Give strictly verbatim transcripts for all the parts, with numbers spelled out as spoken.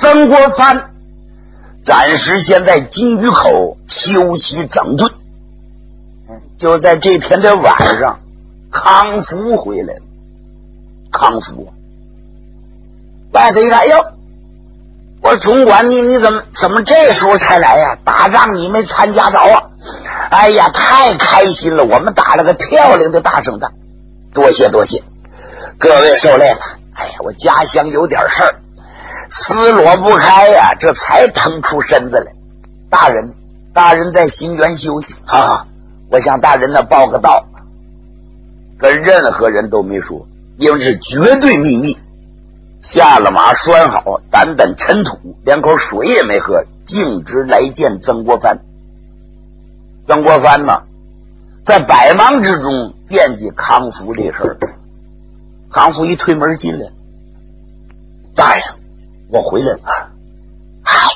曾国藩暂时先在金鱼口休息整顿。就在这天的晚上，康福回来了。康福外头一看，哟，我说总管你你怎么怎么这时候才来呀？打仗你没参加着啊？哎呀，太开心了，我们打了个漂亮的大胜仗，多谢多谢，各位受累了。哎呀，我家乡有点事儿，思罗不开呀，这才腾出身子来。大人，大人在新园休息，好好，我向大人呢报个到，跟任何人都没说，因为是绝对秘密。下了马拴好，掸掸尘土，连口水也没喝，径直来见曾国藩。曾国藩呢，在百忙之中惦记康福这事儿。康福一推门进来，大人，我回来了。嗨，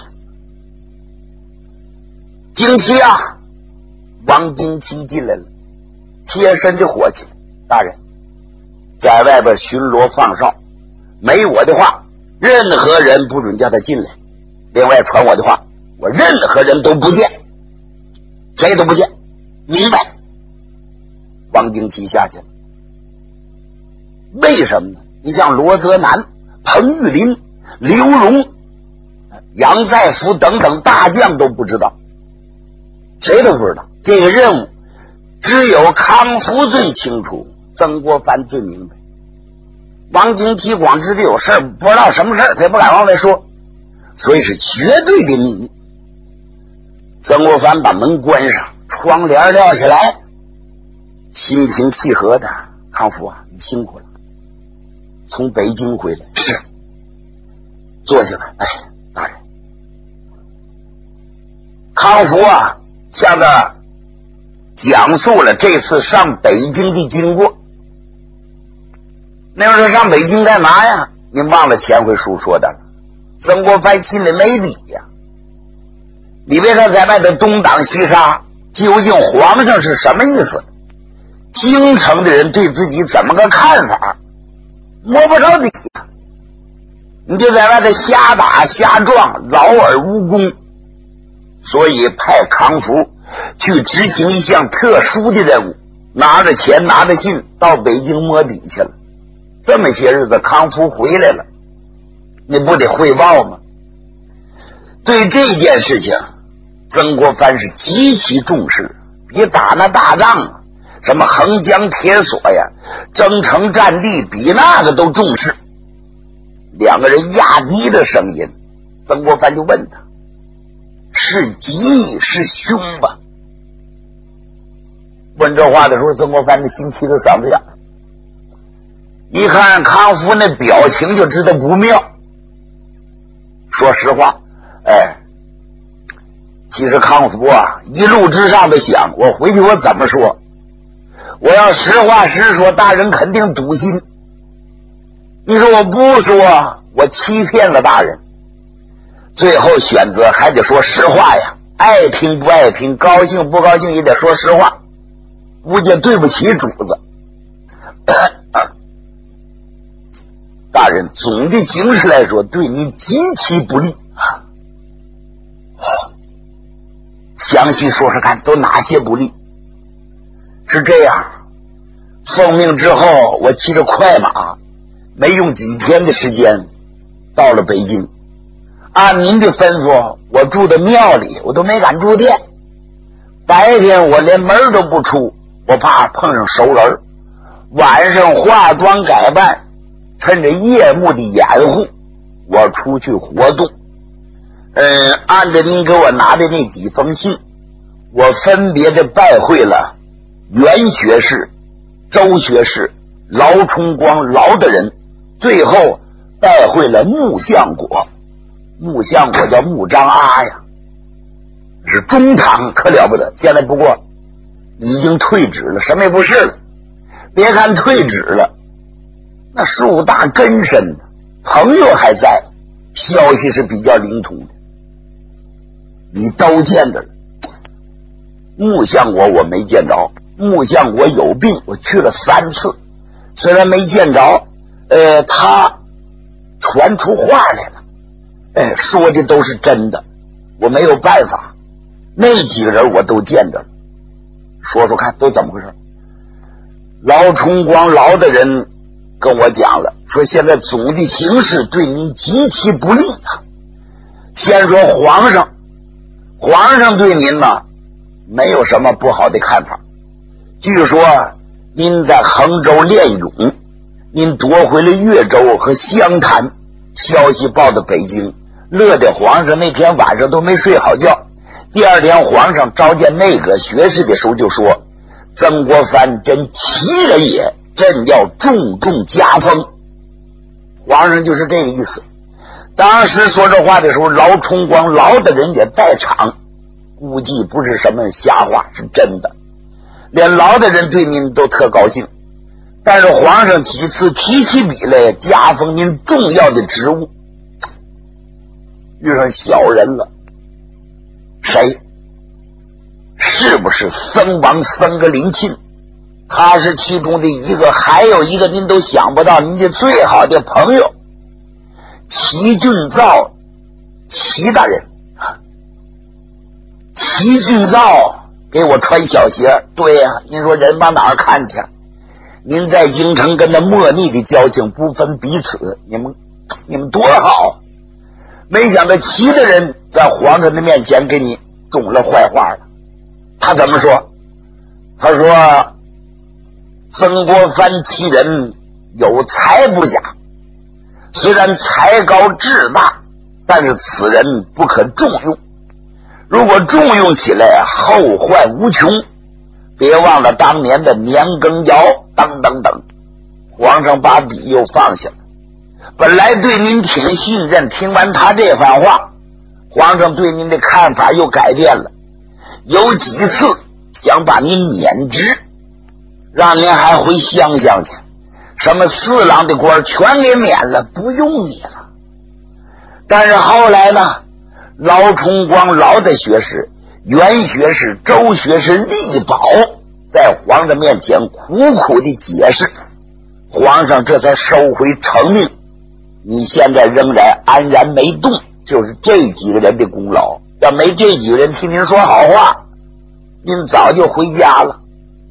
惊奇啊！王惊奇进来了，贴身的伙计，大人，在外边巡逻放哨，没我的话，任何人不准叫他进来。另外传我的话，我任何人都不见，谁都不见，明白？王惊奇下去了。为什么呢？你像罗泽南、彭玉麟、刘荣、杨再福等等大将都不知道，谁都不知道。这个任务只有康福最清楚，曾国藩最明白。王惊奇光知道有事儿，不知道什么事儿，他也不敢往外说，所以是绝对的秘密。曾国藩把门关上，窗帘撂下来，心平气和的，康福啊，你辛苦了，从北京回来。是，坐下吧。哎，大人，康福啊向他讲述了这次上北京的经过。那时候上北京干嘛呀？您忘了前回书说的了。曾国藩心里没底呀，你为他在外头东挡西杀，究竟皇上是什么意思？京城的人对自己怎么个看法？摸不着底呀。你就在外头瞎打瞎撞，劳而无功，所以派康福去执行一项特殊的任务，拿着钱拿着信到北京摸底去了。这么些日子康福回来了，你不得汇报吗？对这件事情曾国藩是极其重视，比打那大仗啊，什么横江铁索呀、征城战地，比那个都重视。两个人压低的声音，曾国藩就问他，是吉是凶吧？问这话的时候，曾国藩的心提到嗓子眼，一看康福那表情就知道不妙。说实话，哎，其实康福啊一路之上的想，我回去我怎么说？我要实话实说，大人肯定堵心。你说我不说，我欺骗了大人，最后选择还得说实话呀，爱听不爱听，高兴不高兴也得说实话，不见对不起主子。大人，总的形势来说对你极其不利啊。详细说说看，都哪些不利？是这样，奉命之后，我骑着快马，没用几天的时间到了北京。按您的吩咐，我住的庙里，我都没敢住店。白天我连门都不出，我怕碰上熟人。晚上化妆改扮，趁着夜幕的掩护，我出去活动。嗯，按照您给我拿的那几封信，我分别的拜会了袁学士、周学士、劳冲光、劳的人，最后拜会了穆相国。穆相国叫穆彰阿呀，是中堂，可了不得。现在不过已经退职了，什么也不是了。别看退职了，那树大根深的，朋友还在，消息是比较灵通的。你都见着了。穆相国我没见着，穆相国有病，我去了三次，虽然没见着，呃，他传出话来了， 哎，说的都是真的，我没有办法，那几个人我都见着了。说说看都怎么回事。老崇光老的人跟我讲了，说现在总的形势对您极其不利啊。先说皇上，皇上对您呢没有什么不好的看法。据说您在衡州练勇，您夺回了越州和湘潭，消息报到北京，乐得皇上那天晚上都没睡好觉。第二天皇上召见内阁学士的时候就说，曾国藩真奇人也，朕要重重加封。皇上就是这个意思。当时说这话的时候，老崇光老的人也在场，估计不是什么瞎话，是真的。连老的人对您都特高兴，但是皇上几次提起笔来加封您重要的职务，遇上小人了。谁？是不是僧王僧格林沁？他是其中的一个，还有一个您都想不到，您的最好的朋友齐俊造，齐大人。齐俊造给我穿小鞋。对呀、啊，您说人往哪儿看去？您在京城跟那莫逆的交情不分彼此，你们你们多好。没想到齐的人在皇上的面前给你种了坏话了。他怎么说？他说曾国藩其人有才不假，虽然才高志大，但是此人不可重用，如果重用起来后患无穷。别忘了当年的年羹尧等等等。皇上把笔又放下了，本来对您挺信任，听完他这番话，皇上对您的看法又改变了，有几次想把您免职，让您还回乡乡去，什么四郎的官全给免了，不用你了。但是后来呢，老崇光老的学士、袁学士、周学士力保在皇上面前苦苦的解释，皇上这才收回成命。你现在仍然安然没动，就是这几个人的功劳，要没这几个人替您说好话，您早就回家了。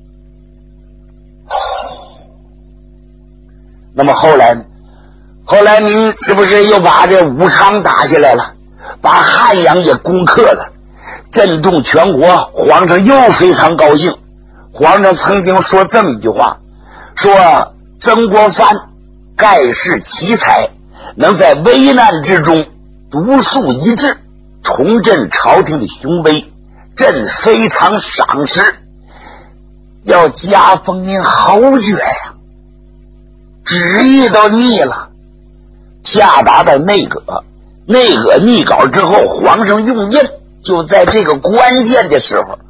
那么后来呢？后来您是不是又把这武昌打下来了，把汉阳也攻克了，震动全国？皇上又非常高兴。皇上曾经说这么一句话，说曾国藩盖世奇才，能在危难之中独树一帜，重振朝廷的雄威，朕非常赏识，要加封您侯爵呀。旨意都腻了，下达到内阁，内阁拟稿之后，皇上用印，就在这个关键的时候，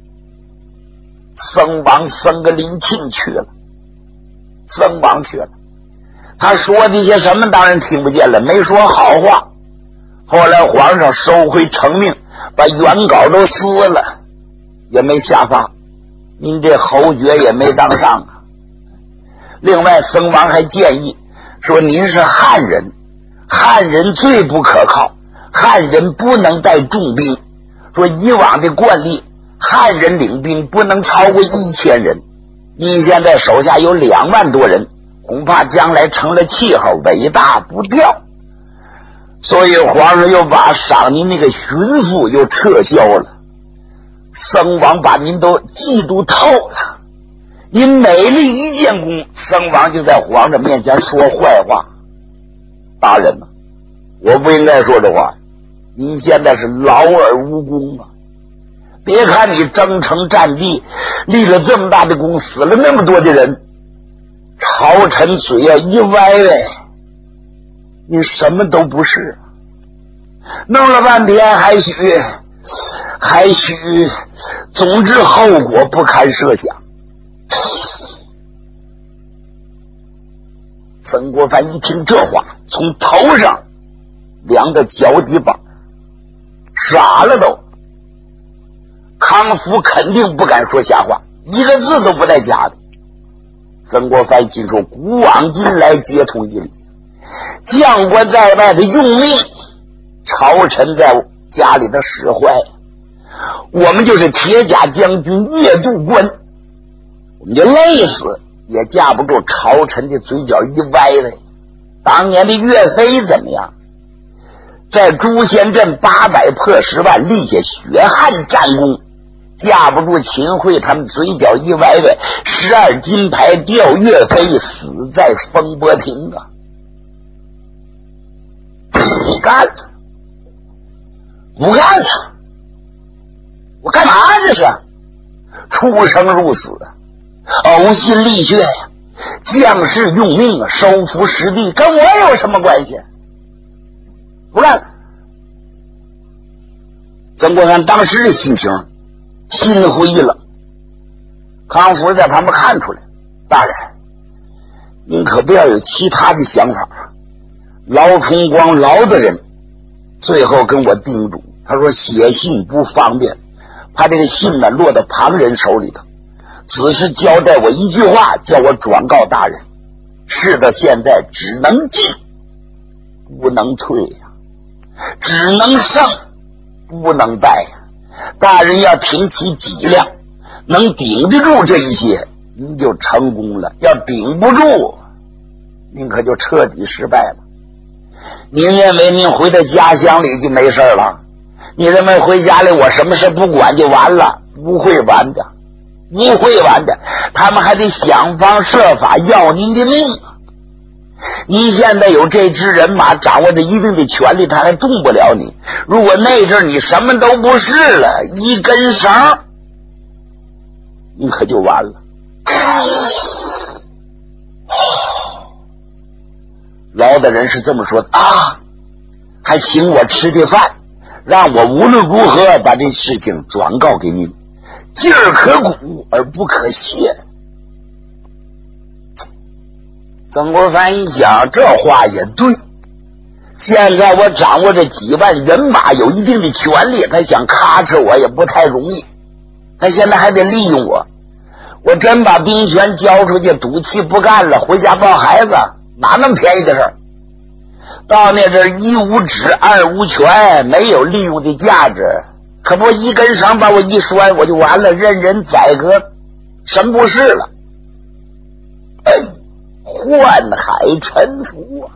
僧王僧格林沁去了，僧王去了。他说的些什么当然听不见了，没说好话。后来皇上收回成命，把原稿都撕了，也没下发，您这侯爵也没当上啊。另外僧王还建议说，您是汉人，汉人最不可靠，汉人不能带重兵，说以往的惯例，汉人领兵不能超过一千人，您现在手下有两万多人，恐怕将来成了气候，尾大不掉。所以皇上又把赏您那个巡抚又撤销了。僧王把您都嫉妒透了，您每立一建功，僧王就在皇上面前说坏话。大人啊，我不应该说这话，您现在是劳而无功啊。别看你征程战地立了这么大的功，死了那么多的人，朝臣嘴要一歪歪，你什么都不是。弄了半天还许还许总之后果不堪设想。曾国藩一听这话，从头上量到脚底板，傻了都。康福肯定不敢说瞎话，一个字都不带假的。曾国藩心说，古往今来皆通一理，将官在外的用命， 朝臣在家里头使坏，我们就是铁甲将军夜渡关，我们就累死也架不住朝臣的嘴角一歪歪。当年的岳飞怎么样？在朱仙镇八百破十万立下血汗战功，架不住秦桧他们嘴角一歪歪，十二金牌吊岳飞，死在风波亭啊！不干了，不干了！我干嘛这是？出生入死啊，呕心沥血呀！将士用命啊，收复失地，跟我有什么关系？不干了！曾国藩当时的心情心灰意冷，康福在旁边看出来，大人，您可不要有其他的想法。劳崇光劳的人最后跟我叮嘱，他说写信不方便，怕这个信呢落到旁人手里头，只是交代我一句话，叫我转告大人，事到现在只能进不能退呀、啊，只能胜不能败呀、啊。大人要挺起脊梁，能顶得住这一些，您就成功了；要顶不住，您可就彻底失败了。您认为您回到家乡里就没事了？你认为回家里我什么事不管就完了？不会完的，不会完的，他们还得想方设法要您的命啊！您现在有这支人马，掌握着一定的权力，他还动不了你。如果那阵你什么都不是了，一根绳，你可就完了。劳的人是这么说的啊，还请我吃的饭，让我无论如何把这事情转告给您，劲儿可鼓而不可泄。曾国藩一想，这话也对，现在我掌握着几万人马，有一定的权力，他想咔哧我也不太容易，他现在还得利用我。我真把兵权交出去，赌气不干了，回家抱孩子，哪那么便宜的事儿？到那阵一无职二无权，没有利用的价值，可不一根绳把我一拴，我就完了，任人宰割，神不是了。哎，宦海沉浮啊，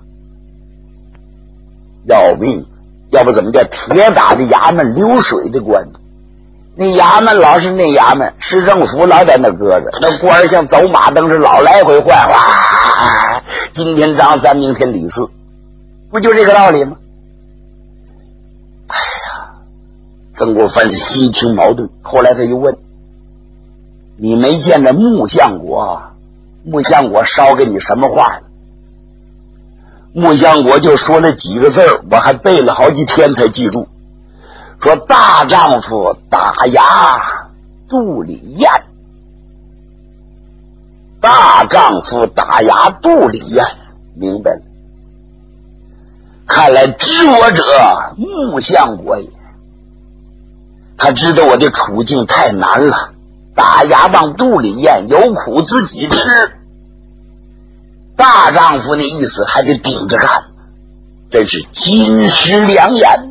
要命！要不怎么叫铁打的衙门，流水的官？那衙门老是那衙门，市政府老在那搁着，那官像走马灯是老来回换，哇！今天张三，明天李四，不就这个道理吗？哎呀，曾国藩是心情矛盾。后来他又问：“你没见着穆相国？穆相国捎给你什么话呢？”穆相国就说了几个字儿，我还背了好几天才记住。说大丈夫打牙肚里咽，大丈夫打牙肚里咽，明白了。看来知我者穆相国也，他知道我的处境太难了，打牙往肚里咽，有苦自己吃。大丈夫那意思还得顶着干，真是金石良言。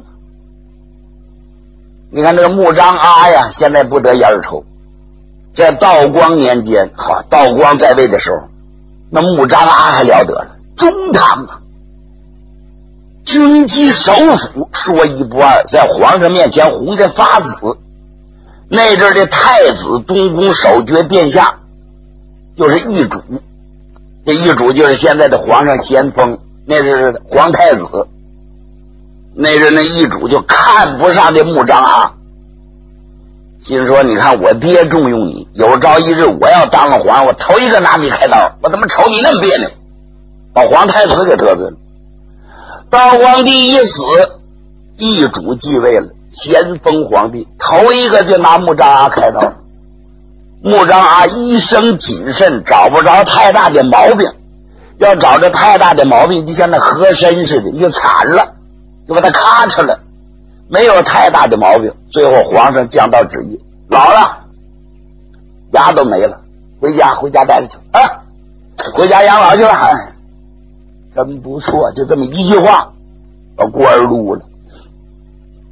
你看这个穆彰阿呀，现在不得一而愁。在道光年间，好，道光在位的时候，那穆彰阿还了得了，中堂啊，军机首辅，说一不二，在皇上面前红着发紫。那阵的太子东宫首爵殿下就是奕主，这奕主就是现在的皇上咸丰，那是皇太子。那阵那奕主就看不上这穆彰阿，心说你看我爹重用你，有朝一日我要当了皇上，我头一个拿你开刀，我怎么瞅你那么别扭，把皇太子给得罪了。道光帝一死，奕主继位了，咸丰皇帝头一个就拿穆彰阿开刀。穆彰阿一生谨慎，找不着太大的毛病，要找着太大的毛病就像那和珅似的，就惨了，就把他咔嚓了。没有太大的毛病，最后皇上降道旨意，老了牙都没了，回家回家待着去啊，回家养老去了。哎，真不错，就这么一句话把官儿撸了。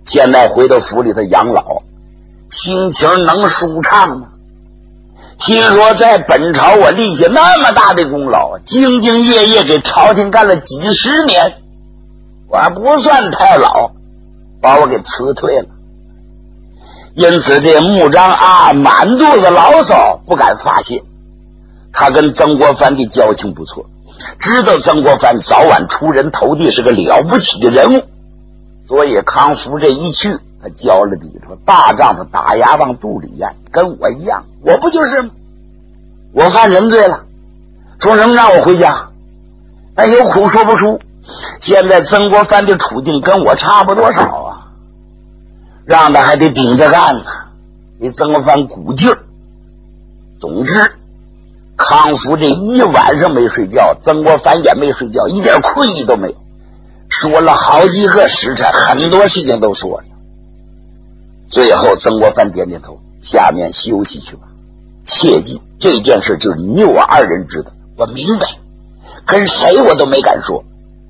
现在回到府里头养老，心情能舒畅吗？听说在本朝我立下那么大的功劳，兢兢业业给朝廷干了几十年，我还不算太老，把我给辞退了。因此这穆彰阿满肚子牢骚不敢发泄。他跟曾国藩的交情不错，知道曾国藩早晚出人头地，是个了不起的人物，所以康福这一去，他交了底，说大丈夫打牙往肚里咽，跟我一样，我不就是吗？我犯什么罪了？说什么让我回家？那有苦说不出。现在曾国藩的处境跟我差不多少啊，让他还得顶着干呢，给曾国藩鼓劲儿。总之康福这一晚上没睡觉，曾国藩也没睡觉，一点困意都没有，说了好几个时辰，很多事情都说了。最后曾国藩点点头，下面休息去吧，切记这件事就是你我二人知道，我明白，跟谁我都没敢说。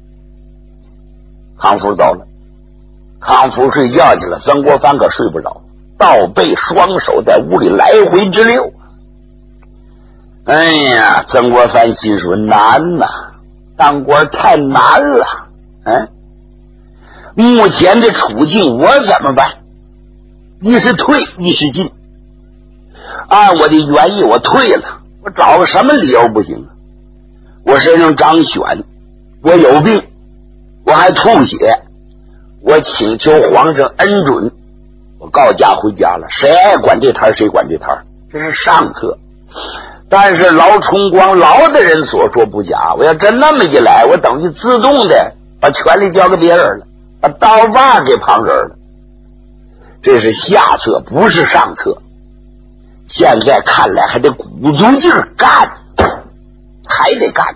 康福走了，康福睡觉去了，曾国藩可睡不着，倒背双手在屋里来回直溜。哎呀，曾国藩心说难呐，当官太难了。嗯，目前的处境我怎么办？一是退，一是进。按我的原意，我退了，我找个什么理由不行啊？我身上长癣，我有病，我还吐血，我请求皇上恩准，我告假回家了，谁爱管这摊谁管这摊，这是上策。但是劳崇光劳的人所说不假，我要真那么一来，我等于自动的把权力交给别人了，把刀把给旁人了，这是下策，不是上策。现在看来还得鼓足劲儿干，还得干，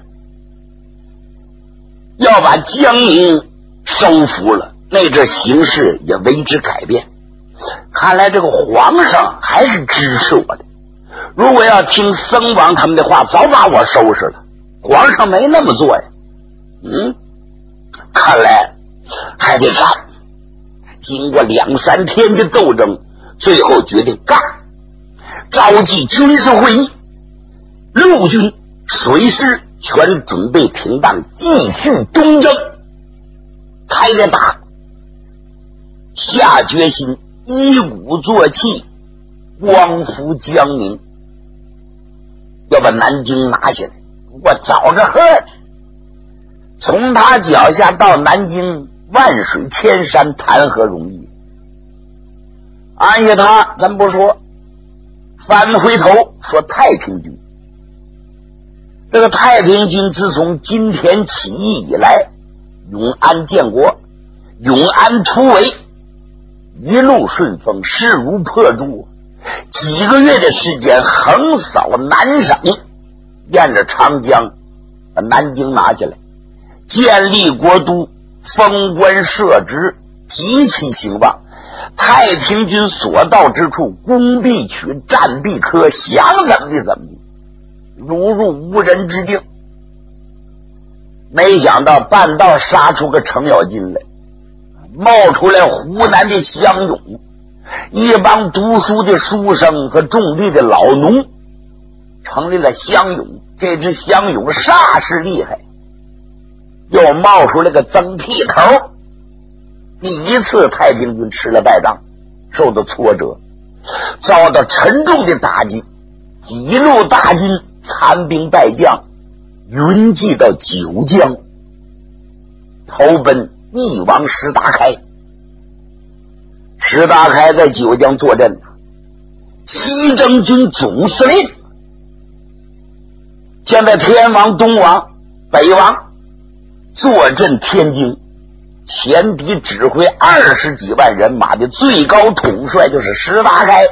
要把江宁收服了，那这形势也为之改变。看来这个皇上还是支持我的，如果要听僧王他们的话，早把我收拾了。皇上没那么做呀。嗯，看来还得干。经过两三天的斗争，最后决定干。召集军事会议，陆军、水师全准备停当，继续东征。开着打，下决心一鼓作气，光复江宁，要把南京拿下来。我找着喝，从他脚下到南京，万水千山，谈何容易？按下他咱不说，翻回头说太平军。这个太平军自从金田起义以来，永安建国，永安突围，一路顺风，势如破竹，几个月的时间横扫南省，沿着长江把南京拿下来，建立国都，封官设职，极其兴旺。太平军所到之处，攻必取，战必克，想怎么地怎么地，如入无人之境。没想到半道杀出个程咬金来，冒出来湖南的乡勇，一帮读书的书生和种地的老农，成立了乡勇。这支乡勇煞是厉害，又冒出来个曾屁头。第一次太平军吃了败仗，受到挫折，遭到沉重的打击，几路大军残兵败将，云集到九江，投奔义王石达开。石达开在九江坐镇，西征军总司令。现在天王、东王、北王坐镇天津，前敌指挥二十几万人马的最高统帅就是石达开。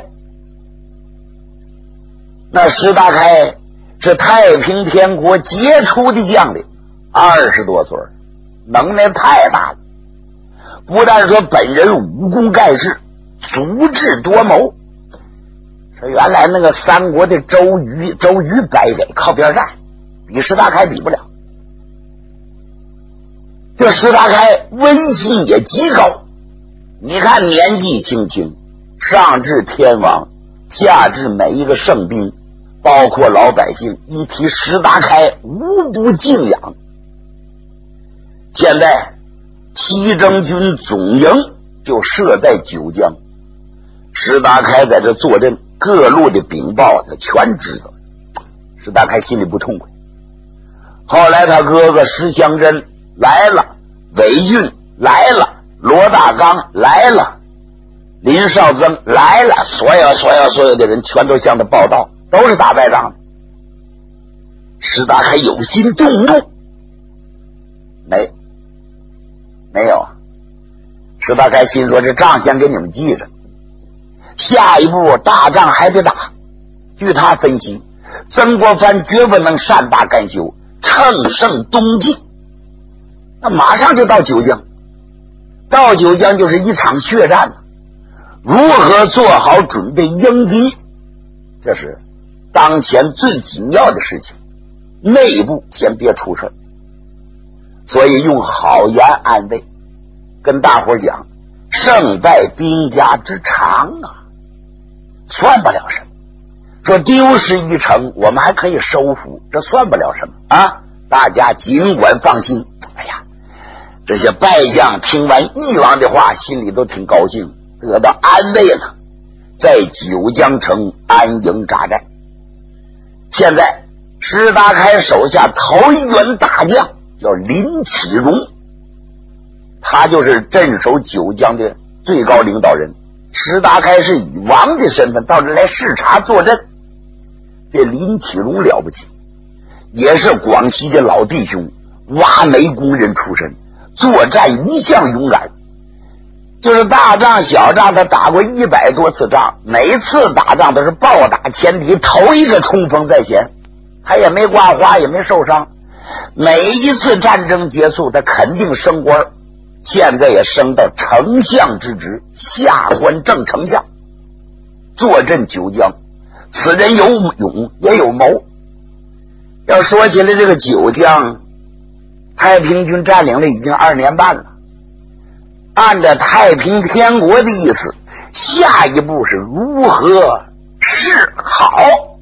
那石达开是太平天国杰出的将领，二十多岁，能耐太大了。不但说本人武功盖世，足智多谋。说原来那个三国的周瑜，周瑜白给靠边站，比石达开比不了。这石达开威信也极高， 你看年纪轻轻，上至天王，下至每一个圣兵，包括老百姓，一提石达开无不敬仰。现在西征军总营就设在九江，石达开在这坐镇，各路的禀报他全知道。石达开心里不痛快。后来他哥哥石祥珍来了，韦运来了，罗大刚来了，林少增来了，所有所有所有的人全都向他报道，都是打败仗的。石达开有心动怒，没没有啊？石达开心说：“这仗先给你们记着，下一步大仗还得打。”据他分析，曾国藩绝不能善罢甘休，乘胜东进。那马上就到九江，到九江就是一场血战了。如何做好准备迎敌，这是当前最紧要的事情。内部先别出事，所以用好言安慰，跟大伙讲，胜败兵家之常啊，算不了什么。说丢失一城，我们还可以收复，这算不了什么啊！大家尽管放心。哎呀，这些败将听完义王的话，心里都挺高兴，得到安慰了，在九江城安营扎寨。现在石达开手下头一员大将叫林启荣，他就是镇守九江的最高领导人。石达开是以王的身份到这来视察坐镇。这林启荣了不起，也是广西的老弟兄，挖煤工人出身，作战一向勇敢。就是大仗小仗他打过一百多次仗，每次打仗都是暴打前敌，头一个冲锋在前，他也没挂花，也没受伤。每一次战争结束，他肯定升官，现在也升到丞相之职，下官正丞相，坐镇九江。此人有勇也有谋。要说起来，这个九江太平军占领了已经二年半了，按照太平天国的意思，下一步是如何是好。